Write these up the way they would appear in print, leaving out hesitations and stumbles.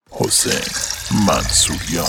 حسین منصوریان.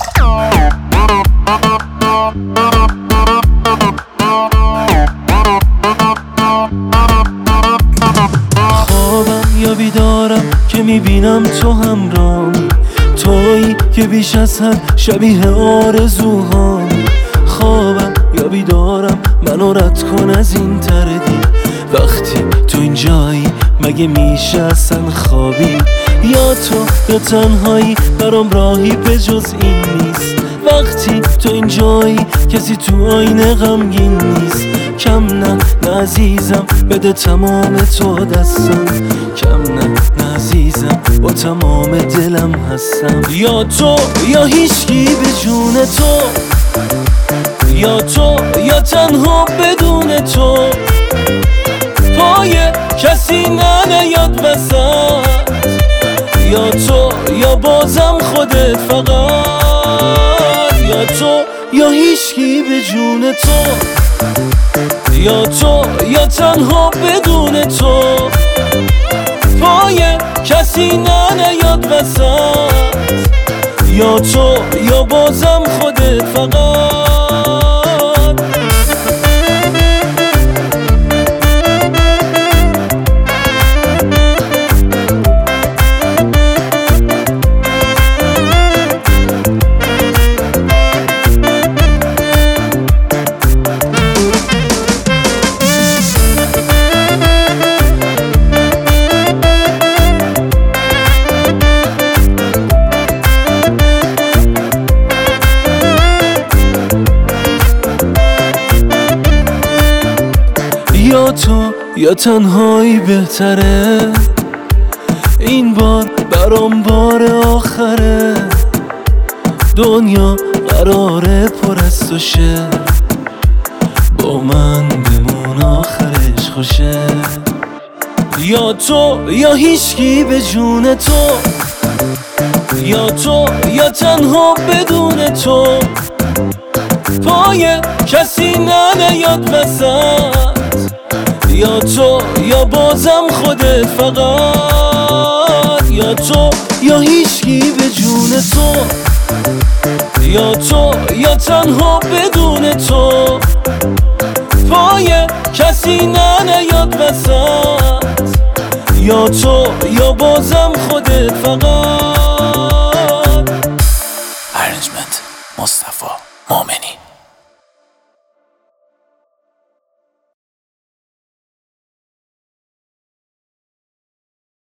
خوابم یا بیدارم که میبینم تو همراهی، تویی که بیش از حد شبیه آرزوهام. خوابم یا بیدارم منو رد کن از این تردید، وقتی تو اینجایی مگه میشه اصلا خوابی؟ یا تو یا تنهایی برام راهی به جز این نیست. وقتی تو اینجایی کسی تو آینه غمگین نیست. کم نه عزیزم بده تمام تو دستم، کم نه عزیزم با تمام دلم هستم. یا تو یا هیچکی به جون تو، یا تو یا تنها بدون تو. پای کسی نیاد وسط، یا تو یا بازم خودت فقط. یا تو یا هیچکی به جون تو، یا تو یا تنها بدون تو. پای کسی نیاد وسط، یا تو یا بازم خودت فقط. یا تو یا تنهایی بهتره، این بار برام بار آخره. دنیا قراره پر از تو شه، با من بمون آخرش خوشه. یا تو یا هیچکی به جون تو، یا تو یا تنها بدون تو. پای کسی نیاد وسط، یا تو یا بازم خودت فقط. یا تو یا هیچکی به جون تو، یا تو یا تنها بدون تو. پای کسی نیاد وسط، یا تو یا بازم خودت فقط.